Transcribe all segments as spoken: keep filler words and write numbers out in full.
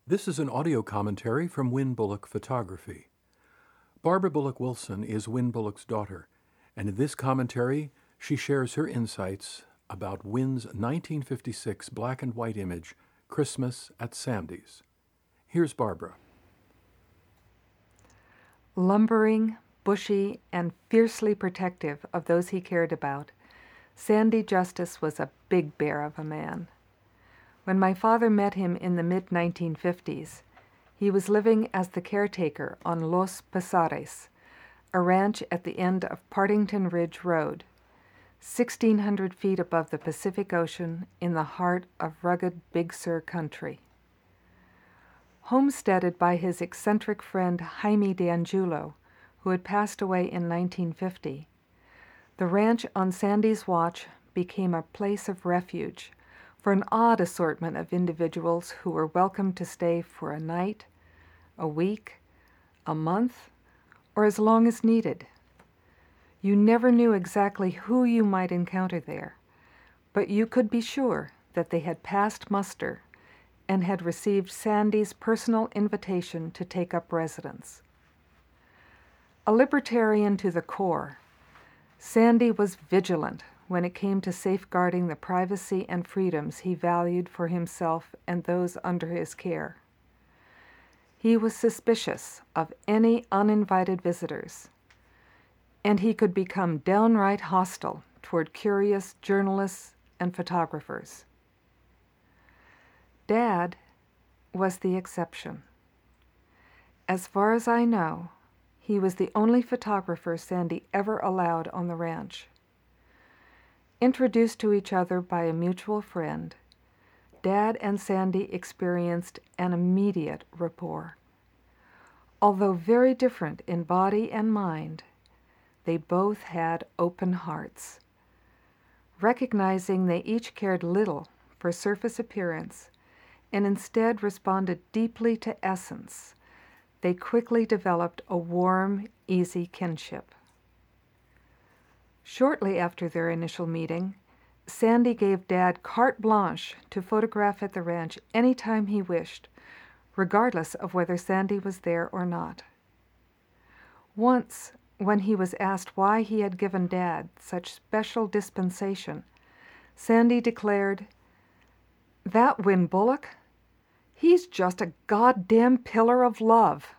This is an audio commentary from Wynn Bullock Photography. Barbara Bullock Wilson is Wynn Bullock's daughter, and in this commentary she shares her insights about Wynn's nineteen fifty-six black and white image, Christmas at Sandy's. Here's Barbara. Lumbering, bushy, and fiercely protective of those he cared about, Sandy Justice was a big bear of a man. When my father met him in the mid nineteen fifties, he was living as the caretaker on Los Pesares, a ranch at the end of Partington Ridge Road, sixteen hundred feet above the Pacific Ocean in the heart of rugged Big Sur country. Homesteaded by his eccentric friend Jaime D'Angiulo, who had passed away in nineteen fifty, the ranch on Sandy's watch became a place of refuge for an odd assortment of individuals who were welcome to stay for a night, a week, a month, or as long as needed. You never knew exactly who you might encounter there, but you could be sure that they had passed muster and had received Sandy's personal invitation to take up residence. A libertarian to the core, Sandy was vigilant when it came to safeguarding the privacy and freedoms he valued for himself and those under his care. He was suspicious of any uninvited visitors, and he could become downright hostile toward curious journalists and photographers. Dad was the exception. As far as I know, he was the only photographer Sandy ever allowed on the ranch. Introduced to each other by a mutual friend, Dad and Sandy experienced an immediate rapport. Although very different in body and mind, they both had open hearts. Recognizing they each cared little for surface appearance and instead responded deeply to essence, they quickly developed a warm, easy kinship. Shortly after their initial meeting, Sandy gave Dad carte blanche to photograph at the ranch any time he wished, regardless of whether Sandy was there or not. Once, when he was asked why he had given Dad such special dispensation, Sandy declared, "That Wynn Bullock, he's just a goddamn pillar of love."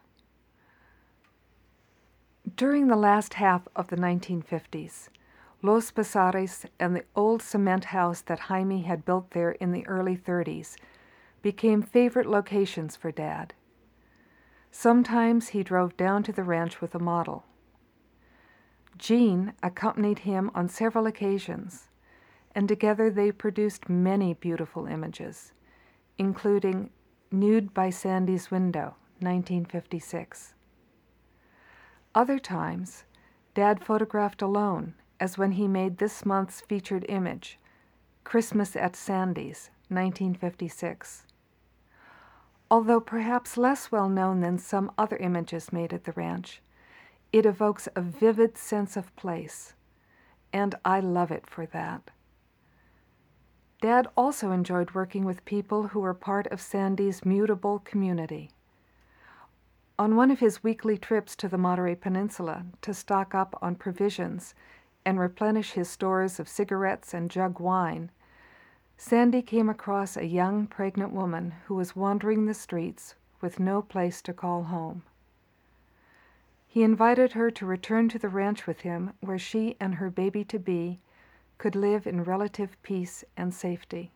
During the last half of the nineteen fifties, Los Pesares and the old cement house that Jaime had built there in the early thirties became favorite locations for Dad. Sometimes he drove down to the ranch with a model. Jean accompanied him on several occasions, and together they produced many beautiful images, including Nude by Sandy's Window, nineteen fifty-six. Other times, Dad photographed alone, as when he made this month's featured image, Christmas at Sandy's, nineteen fifty-six. Although perhaps less well known than some other images made at the ranch, it evokes a vivid sense of place, and I love it for that. Dad also enjoyed working with people who were part of Sandy's mutable community. On one of his weekly trips to the Monterey Peninsula to stock up on provisions and replenish his stores of cigarettes and jug wine, Sandy came across a young pregnant woman who was wandering the streets with no place to call home. He invited her to return to the ranch with him, where she and her baby-to-be could live in relative peace and safety.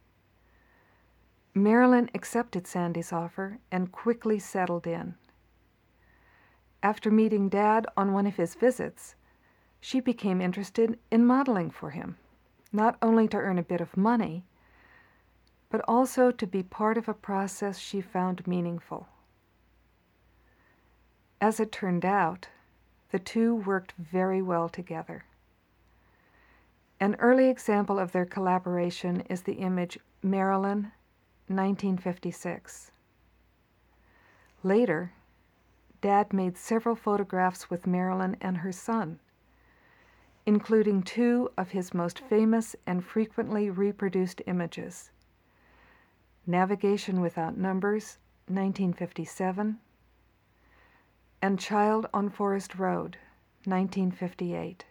Marilyn accepted Sandy's offer and quickly settled in. After meeting Dad on one of his visits, she became interested in modeling for him, not only to earn a bit of money, but also to be part of a process she found meaningful. As it turned out, the two worked very well together. An early example of their collaboration is the image Marilyn, nineteen fifty-six. Later, Dad made several photographs with Marilyn and her son, including two of his most famous and frequently reproduced images, Navigation Without Numbers nineteen fifty-seven, and Child on Forest Road, nineteen fifty-eight.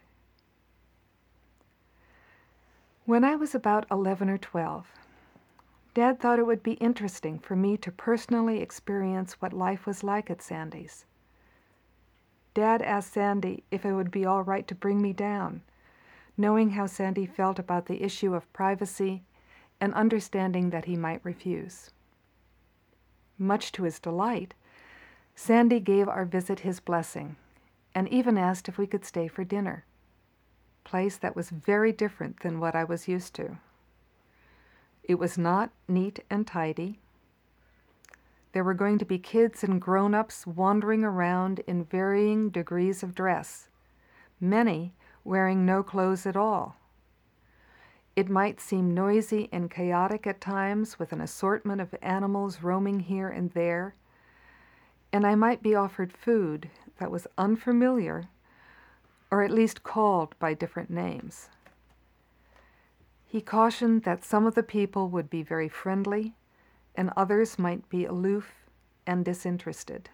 When I was about eleven or twelve, Dad thought it would be interesting for me to personally experience what life was like at Sandy's. Dad asked Sandy if it would be all right to bring me down, knowing how Sandy felt about the issue of privacy and understanding that he might refuse. Much to his delight, Sandy gave our visit his blessing and even asked if we could stay for dinner, a place that was very different than what I was used to. It was not neat and tidy. There were going to be kids and grown-ups wandering around in varying degrees of dress, many wearing no clothes at all. It might seem noisy and chaotic at times, with an assortment of animals roaming here and there, and I might be offered food that was unfamiliar, or at least called by different names. He cautioned that some of the people would be very friendly, and others might be aloof and disinterested.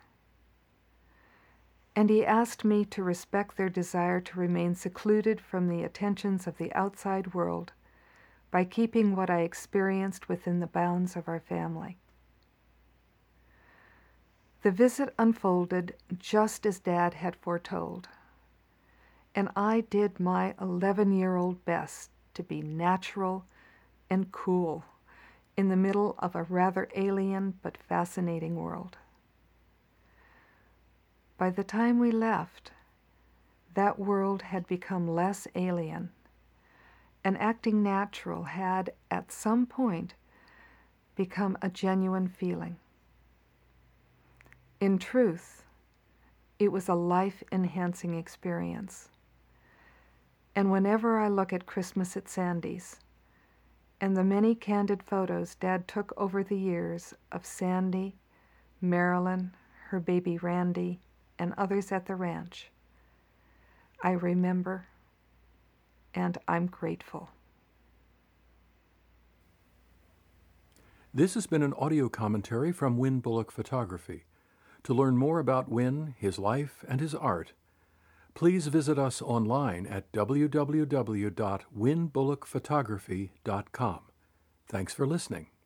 And he asked me to respect their desire to remain secluded from the attentions of the outside world by keeping what I experienced within the bounds of our family. The visit unfolded just as Dad had foretold, and I did my eleven-year-old best to be natural and cool in the middle of a rather alien but fascinating world. By the time we left, that world had become less alien, and acting natural had, at some point, become a genuine feeling. In truth, it was a life-enhancing experience. And whenever I look at Christmas at Sandy's, and the many candid photos Dad took over the years of Sandy, Marilyn, her baby Randy, and others at the ranch, I remember, and I'm grateful. This has been an audio commentary from Win Bullock Photography. To learn more about Win, his life, and his art, please visit us online at w w w dot win bullock photography dot com. Thanks for listening.